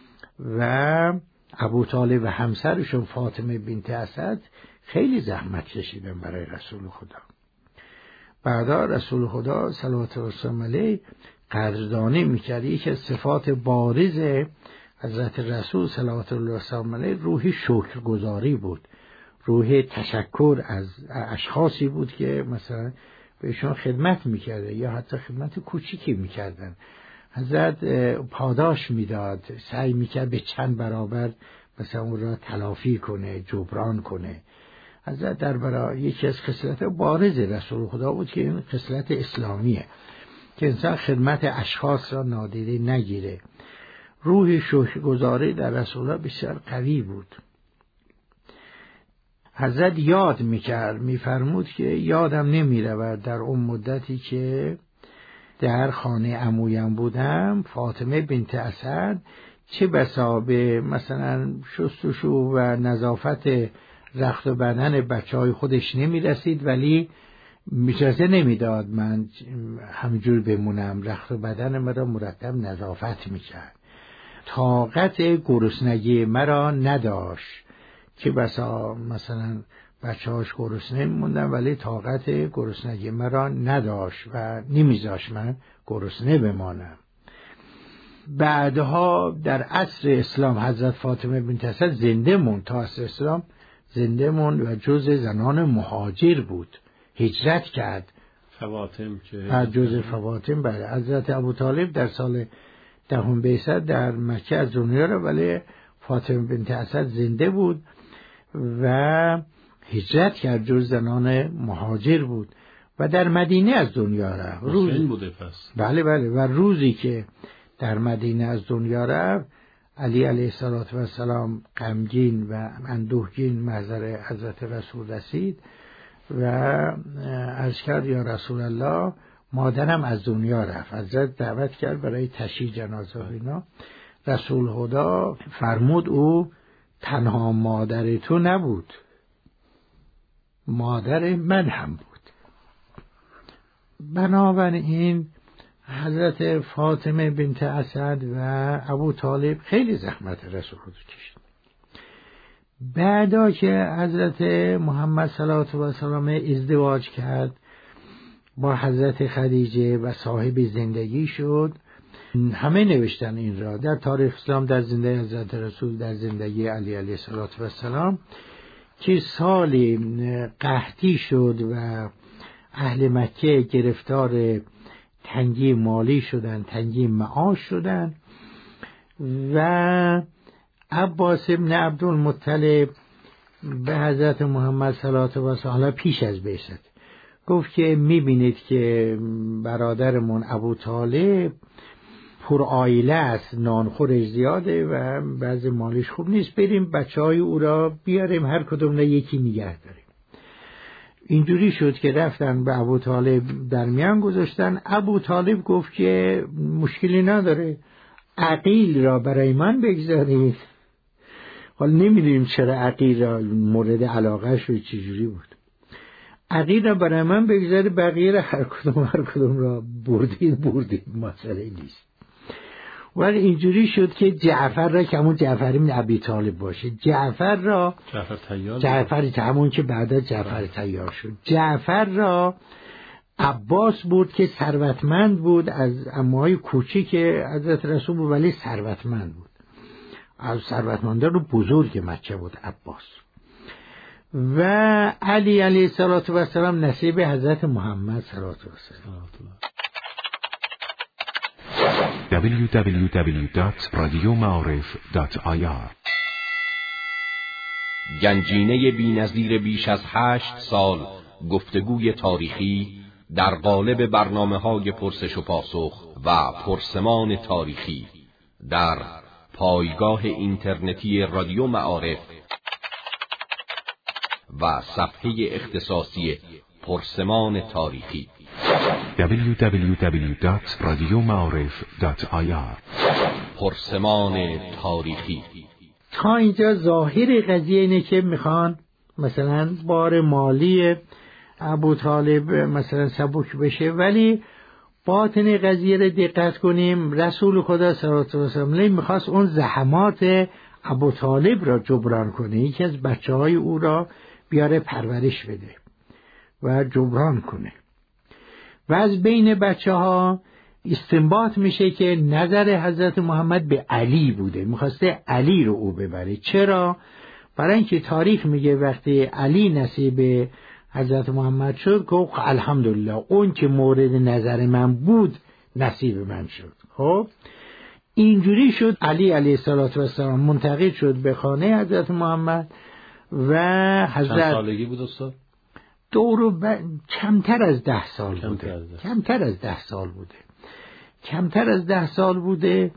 و ابو طالب و همسرشون فاطمه بنت اسد خیلی زحمت کشیدن برای رسول خدا. بعدا رسول خدا صلوات الله علیه قدردانی میکرد. یکی از صفات بارز حضرت رسول صلوات الله علیه روح شکرگزاری بود، روح تشکر از اشخاصی بود که مثلا بهشون خدمت میکرده یا حتی خدمت کوچیکی میکردن. حضرت پاداش میداد، سعی میکرد به چند برابر مثلا اون را تلافی کنه، جبران کنه. حضرت در برای یکی از خصلت بارز رسول خدا بود که این خصلت اسلامیه. که انسان خدمت اشخاص را نادیده نگیره. روح شکرگزاری در رسول الله بسیار قوی بود. حضرت یاد میکرد، میفرمود که یادم نمیرود در اون مدتی که در خانه عمویم بودم، فاطمه بنت اسد چه بسا به مثلا شستشو و نظافت رخت و بدن بچه های خودش نمیرسید، ولی اجازه نمیداد من همجور بمونم، رخت و بدن مرا مرتب نظافت میکرد. طاقت گرسنگی مرا نداشت که بسا مثلا بچه هاش گرسنه میموندن، ولی طاقت گرسنگی مرا نداشت و نمیذاشت من گرسنه بمانم. بعدها در عصر اسلام حضرت فاطمه بنت اسد زنده موند، تا عصر اسلام زنده موند و جز زنان مهاجر بود، هجرت کرد. فواتم که از جز فواتم. بله، حضرت ابوطالب در سال دهم بعثت در مکه از دنیا را، ولی فاطمه بنت اسد زنده بود و هجرت کرد، جز زنان مهاجر بود و در مدینه از دنیا رفت. روز بوده پس. بله بله. و روزی که در مدینه از دنیا رفت، علی علیه السلام غمگین و اندوهگین محضر حضرت رسول رسید و عرض کرد یا رسول الله مادرم از دنیا رفت. حضرت دعوت کرد برای تشییع جنازه اینا. رسول خدا فرمود او تنها مادر تو نبود، مادر من هم بود. بنابراین حضرت فاطمه بنت اسد و ابوطالب خیلی زحمت رسول خدا کشید. بعدا که حضرت محمد صلی الله علیه و سلم ازدواج کرد با حضرت خدیجه و صاحب زندگی شد، همه نوشتن این را در تاریخ اسلام، در زندگی حضرت رسول، در زندگی علی علیه السلام، که سالی قحطی شد و اهل مکه گرفتار تنگی مالی شدن، تنگی معاش شدن و عباس ابن عبدالمطلب به حضرت محمد صلی الله علیه و سلم پیش از بعثت گفت که میبینید که برادرمون ابوطالب پر آیله است، نانخورش زیاده و بعض مالش خوب نیست، بریم بچه های او را بیاریم، هر کدوم را یکی نگه داریم. اینجوری شد که رفتن به ابوطالب در میان گذاشتن. ابوطالب گفت که مشکلی نداره، عقیل را برای من بگذارید. حالا نمیدونیم چرا عقیل را مورد علاقه شد، چجوری بود. عقیل را برای من بگذارید، بقیه را هر کدوم هر کدوم را بردید بردید، مسئله نیست. ولی اینجوری شد که جعفر را که همون جعفر ابن ابی طالب باشه، جعفر را جعفر طیار، جعفر همون که بعدا جعفر طیار شد، جعفر را عباس بود که ثروتمند بود، از عموهای کوچیک حضرت رسول بود ولی ثروتمند بود، از ثروتمندان بزرگ مکه بود عباس. و علی علیه السلام نصیب حضرت محمد صلی الله علیه و سلم. دبلیو دبلیو دبلیو دات رادیو معارف دات آی آر گنجینه بی‌نظیر بیش از هشت سال گفتگوی تاریخی در قالب برنامه‌های پرسش و پاسخ و پرسمان تاریخی در پایگاه اینترنتی رادیو معارف و صفحه اختصاصی پرسمان تاریخی دبلیو دبلیو دبلیو دات رادیو معارف دات آی آر. پرسمان تاریخی. تا اینجا ظاهر قضیه اینه که میخوان مثلا بار مالی ابوطالب مثلا سبک بشه، ولی باطن قضیه رو دقت کنیم، رسول خدا صلی الله علیه و سلم میخواست اون زحمات ابوطالب را جبران کنه، یکی از بچه های او را بیاره پرورش بده و جبران کنه. و از بین بچه ها استنباط میشه که نظر حضرت محمد به علی بوده، میخواسته علی رو او ببره. چرا؟ برای اینکه تاریخ میگه وقتی علی نصیب حضرت محمد شد گفت الحمدلله اون که مورد نظر من بود نصیب من شد. خب اینجوری شد علی علیه السلام منتقل شد به خانه حضرت محمد و حضرت چند سالگی بود استاد؟ دورو ب... کمتر از ده سال کمتر بوده از ده. کمتر از ده سال بوده کمتر از ده سال بوده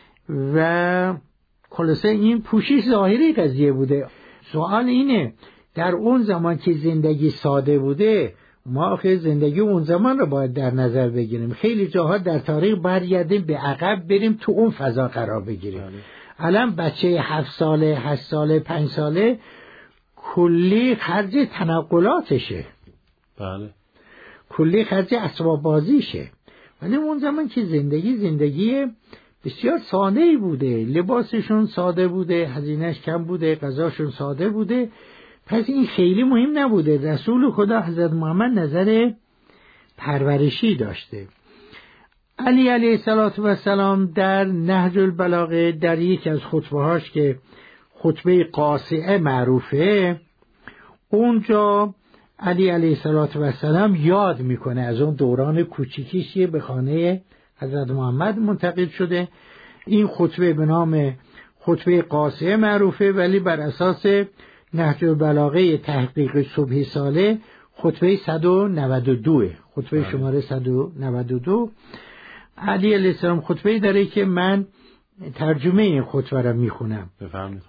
و خلاصه این پوشش ظاهری قضیه بوده. سوال اینه در اون زمان که زندگی ساده بوده، ما آخه زندگی اون زمان رو باید در نظر بگیریم. خیلی جاها در تاریخ برگردیم به عقب بریم تو اون فضا قرار بگیریم. الان بچه هفت ساله، هشت ساله، پنج ساله کلی خرج تنقلاتشه، بله، کلی خرج اسباب بازیشه. ولی اون زمان که زندگی زندگی بسیار ساده بوده، لباسشون ساده بوده، هزینهش کم بوده، غذاشون ساده بوده، پس این خیلی مهم نبوده. رسول خدا حضرت محمد نظر پرورشی داشته. علی علیه السلام در نهج البلاغه در یکی از خطبه‌هاش که خطبه قاصعه معروفه، اونجا علی علیه السلام یاد میکنه از اون دوران کوچیکیش به خانه حضرت محمد منتقل شده. این خطبه به نام خطبه قاصعه معروفه، ولی بر اساس نهج البلاغه تحقیق صبحی ساله خطبه صد و نود و دو، خطبه بله. شماره صد و نود و دو علی علیه السلام خطبه داره که من ترجمه این خطبه را میخونم. بفرمایید.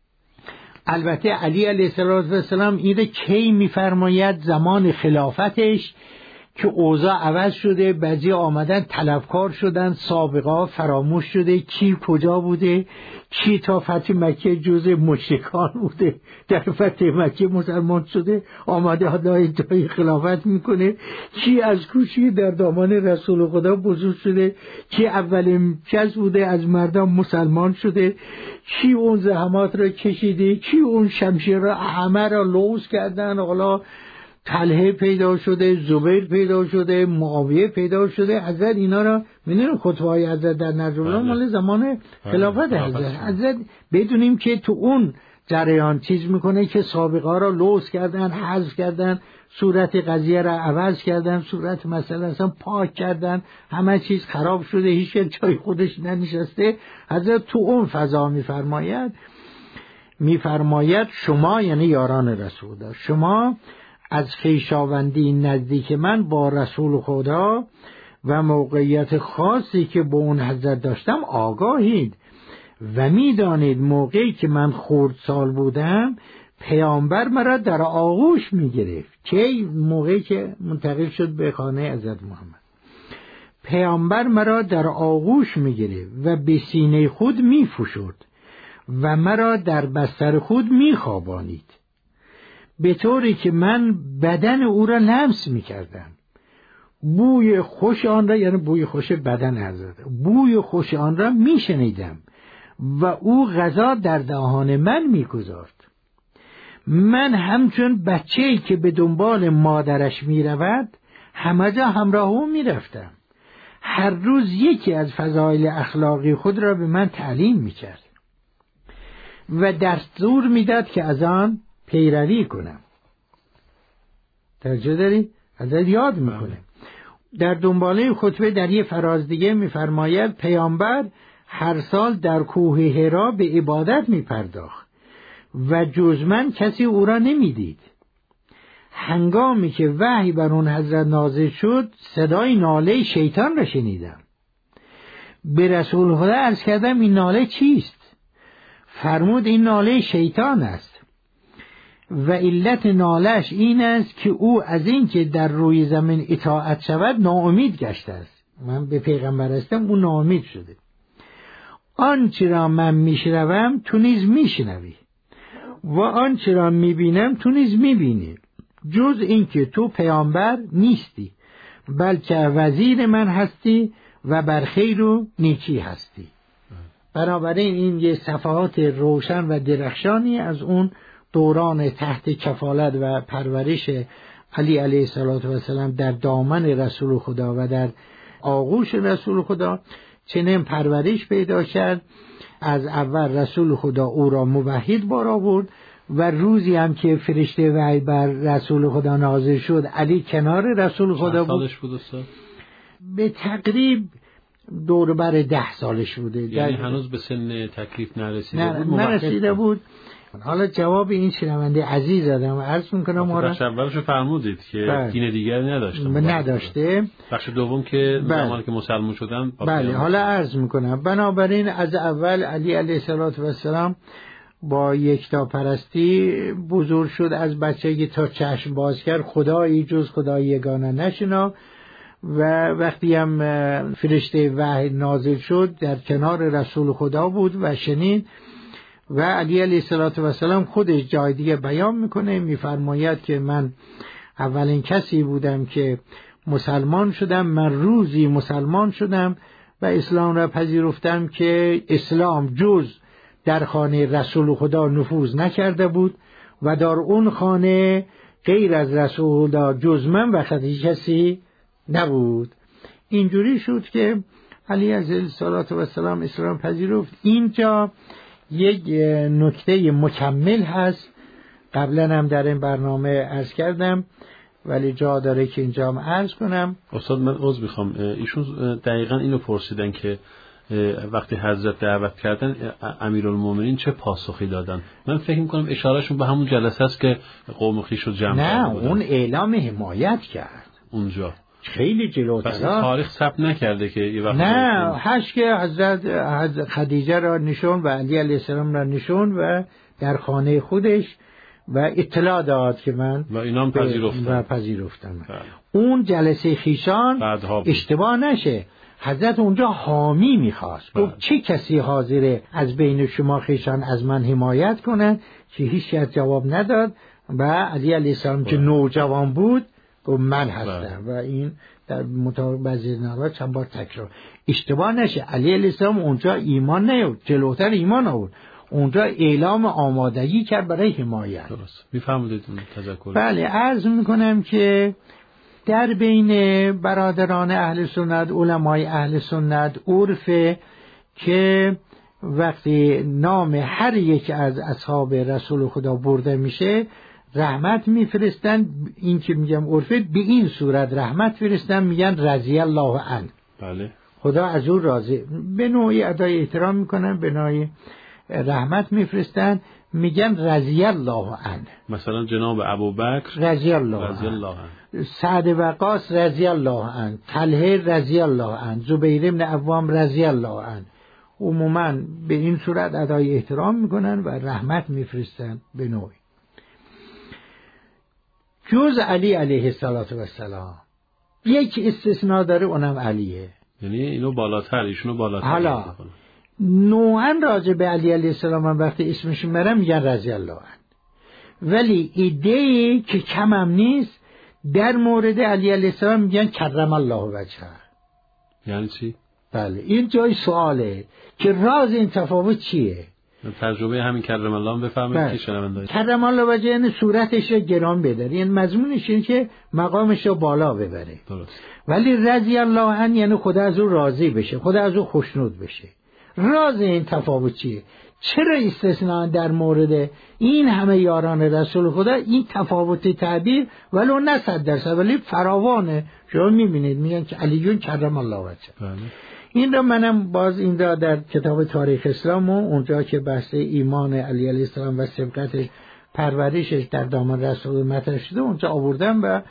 البته علی علیه السلام این را کی میفرماید؟ زمان خلافتش که اوضاع عوض شده، بعضی آمدن طلبکار شدن، سابقه ها فراموش شده، کی کجا بوده، کی تا فتح مکه جزء مشرکان بوده، در فتح مکه مسلمان شده آمده ادعای جای خلافت میکنه، کی از کوشی در دامان رسول خدا بزرگ شده، کی اولین کس بوده از مردم مسلمان شده، کی اون زحمات را کشیده، کی اون شمشیر را همه را لوث کردن، حالا طلحه پیدا شده، زبیر پیدا شده، معاویه پیدا شده. حضرت اینا را می‌دونیم خطبه های حضرت در نهج البلاغه مال زمان خلافت حضرت. حضرت بدونیم که تو اون جریان چیز میکنه که سابقه ها را لوث کردن، حذف کردن، صورت قضیه را عوض کردن، صورت مسئله اصلا پاک کردن، همه چیز خراب شده، هیچ جای خودش ننشسته. حضرت تو اون فضا میفرماید میفرماید شما یعنی یاران رسول الله، شما از خویشاوندی نزدیک من با رسول خدا و موقعیت خاصی که با اون حضرت داشتم آگاهید و میدانید موقعی که من خردسال بودم پیامبر مرا در آغوش میگرفت. که موقعی که منتقل شد به خانه حضرت محمد، پیامبر مرا در آغوش میگرفت و به سینه خود میفشرد و مرا در بستر خود میخوابانید، به طوری که من بدن او را لمس میکردم. بوی خوش آن را، یعنی بوی خوش بدن حضرت، بوی خوش آن را میشنیدم و او غذا در دهان من میگذارد. من همچون بچه‌ای که به دنبال مادرش میرود همه جا همراه او میرفتم. هر روز یکی از فضایل اخلاقی خود را به من تعلیم میکرد و دستور میداد که از آن پیروی کنم. توجه داری؟ حضرت یاد میکنه. در دنباله خطبه در یه فراز دیگه میفرماید پیامبر هر سال در کوه حرا به عبادت میپرداخت و جز من کسی او را نمیدید. هنگامی که وحی بر اون حضرت نازل شد صدای ناله شیطان را شنیدم. به رسول خدا عرض کردم این ناله چیست؟ فرمود این ناله شیطان است و علت نالش این است که او از این که در روی زمین اطاعت شود ناامید گشته است. من به پیغمبر هستم، او ناامید شده. آنچه را من میشنوم تو نیز میشنوی و آنچه را میبینم تو نیز میبینی، جز این که تو پیامبر نیستی بلکه وزیر من هستی و بر خیر و نیکی هستی. بنابراین این یه صفحات روشن و درخشانی از اون دوران تحت کفالت و پرورش علی علیه السلام در دامن رسول خدا و در آغوش رسول خدا چنین پرورش پیدا کرد. از اول رسول خدا او را موحد بار آورد و روزی هم که فرشته وحی بر رسول خدا نازل شد علی کنار رسول خدا بود. بود به تقریب دور بر ده سالش بوده. یعنی هنوز به سن تکلیف نرسیده نه بود. نرسیده بود حالا جواب این شنونده عزیز دادم و عرض میکنم ما را بخش اولشو فرمودید که دین دیگری نداشته نداشته بخش دوم که زمانی که مسلمان شدن بله حالا عرض میکنم. بنابراین از اول علی علیه السلام با یکتاپرستی بزرگ شد، از بچگی تا چشم باز کرد خدایی جز خدای یگانه نشنا و وقتی هم فرشته وحی نازل شد در کنار رسول خدا بود و شنید. و علی علیه السلام خودش جای دیگه بیان میکنه، میفرماید که من اولین کسی بودم که مسلمان شدم، من روزی مسلمان شدم و اسلام را پذیرفتم که اسلام جز در خانه رسول خدا نفوذ نکرده بود و در اون خانه غیر از رسول خدا جز من و خدیجه کسی نبود. اینجوری شد که علی علیه السلام اسلام پذیرفت. اینجا یک نکته مکمل هست، قبلا هم در این برنامه عرض کردم ولی جا داره که اینجا هم عرض کنم. استاد من عذر میخوام، ایشون دقیقا اینو پرسیدن که وقتی حضرت دعوت کردن امیرالمومنین چه پاسخی دادن. من فکر میکنم اشارهشون به همون جلسه است که قوم خویش رو جمع نه بودن. اون اعلام حمایت کرد اونجا خیلی جلوتر. پس تاریخ ثبت نکرده که یه وقت نه هش که حضرت خدیجه را نشون و علی علیه السلام را نشون و در خانه خودش و اطلاع داد که من و اینا هم پذیرفتن و پذیرفتم. اون جلسه خیشان اشتباه نشه، حضرت اونجا حامی میخواست، گفت چه کسی حاضره از بین شما خیشان از من حمایت کنن که هیچ کس جواب نداد و علی علیه السلام که نوجوان بود گفت من هستم و این در مطابق بعضی نوار چند بار تکرار. اشتباه نشه، علی علیه السلام اونجا ایمان نیاورد، جلوتر ایمان آورد، اونجا اعلام آمادگی کرد برای حمایت. درست میفهمید اون تذکر. بله عرض میکنم که در بین برادران اهل سنت، علمای اهل سنت عرفه که وقتی نام هر یک از اصحاب رسول خدا برده میشه رحمت میفرستن. این که میگم عرفه به این صورت رحمت فرستن، میگن رضی الله عنه، بله خدا از او راضی، به نوعی ادای احترام میکنن، به نوعی رحمت میفرستن، میگن رضی الله عنه. مثلا جناب ابوبکر رضی الله رضی الله عنه، سعد وقاص رضی الله عنه، طلحه رضی الله عنه، زبیر بن عوام رضی الله عنه. عموما به این صورت ادای احترام میکنن و رحمت میفرستن به نوعی. جز علی علیه السلام یک استثناء داره، اونم علیه. یعنی اینو بالاتر، ایشونو بالاتر. حالا نوعا راجع به علی علیه السلام وقتی اسمش میبرم میگن رضی الله عنه، ولی ایده که کم هم نیست در مورد علی علیه السلام میگن کرم الله وجهه. یعنی چی؟ بله این جای سواله که راز این تفاوت چیه. ترجمه همین کرم الله بفهمید که شنونده کرم الله وجهه یعنی صورتش رو گران بداره، یعنی مضمونش اینه که مقامش رو بالا ببره. درست. ولی رضی الله عنه یعنی خدا از او راضی بشه، خدا از او خوشنود بشه. راز این تفاوت چیه؟ چرا استثناء در مورد این همه یاران رسول خدا این تفاوت تعبیر ولو نه صد درصد ولی فراوانه؟ شما میبینید میگن که علیون کرم الله وجهه. این را منم باز این را در کتاب تاریخ اسلام و اونجا که بحث ایمان علی علیه السلام و سبقتش پرورشش در دامن رسول مطرح شده اونجا آوردم و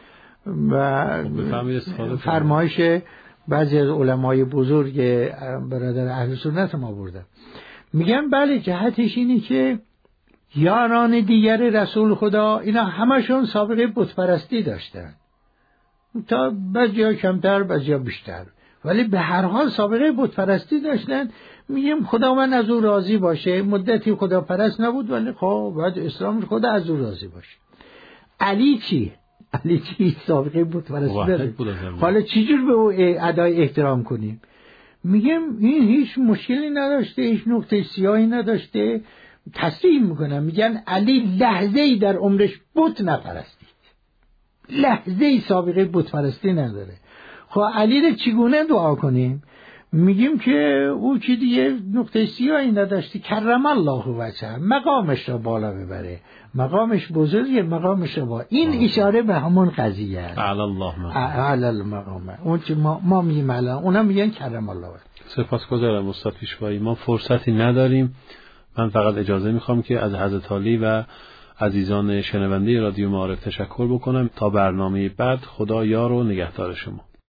و فرمایش بعضی از علمای بزرگ برادر اهل سنت هم آوردم. میگم بله جهتش اینه که یاران دیگر رسول خدا اینا همشون سابقه بت پرستی داشتن، تا بعضیا کمتر بعضیا بیشتر، ولی به هر حال سابقه بت پرستی داشتن. میگم خدا من از او راضی باشه، مدتی خدا پرست نبود ولی خب بعد اسلام خدا از او راضی باشه. علی چی؟ علی چی سابقه بت پرستی داره؟ حالا چجور به او ادای احترام کنیم؟ میگم این هیچ مشکلی نداشته، هیچ نقطه سیاهی نداشته. تصریح میکنم میگن علی لحظه‌ای در عمرش بت نپرستید، لحظه‌ای سابقه بت پرستی نداره. خب علی رو چگونه دعا کنیم؟ میگیم که او که دیگه نقطه سیاهی نداشته، کرم الله وجهه، مقامش را بالا ببره، مقامش بزرگه، مقامش را بالا. این آه. اشاره به همون قضیه است. علی الله مقام. علی المقام. اون که ما ما میگیم الان اونا میگن کرم الله وجهه. سپاسگزارم استاد پیشوایی. ما فرصتی نداریم من فقط اجازه میخوام که از حضرت علی و عزیزان شنونده رادیو معارف تشکر بکنم. تا برنامه بعد، خدا یار و نگهدار شما.